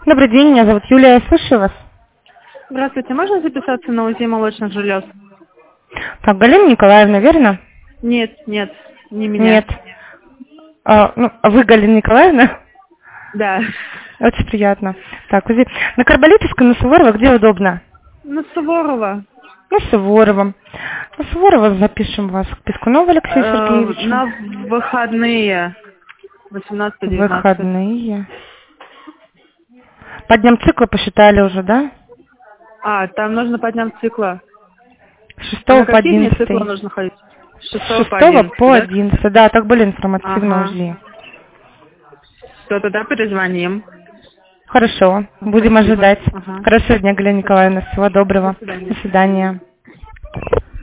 Добрый день, меня зовут Юлия, я слушаю вас. Здравствуйте, можно записаться на УЗИ молочных желез? Так, Галина Николаевна, верно? Нет, не меня. Нет. А вы Галина Николаевна? Да. Очень приятно. Так, УЗИ. На Карболитовской, на Суворова, где удобно? На Суворова. На Суворова. На Суворова запишем вас к Пискунову Алексею Сергеевичу. На выходные. 18-19. Выходные. По дням цикла посчитали уже, да? Там нужно по дням цикла. С 6 На по какие дни 11. цикла нужно ходить? С 6 С 6 по 11, по да? 11. Да, так были информативно Ага. УЗИ. Все, тогда перезвоним. Хорошо, будем Спасибо. ожидать. Ага. Хорошего дня, Галина Николаевна. Всего доброго. До свидания. До свидания.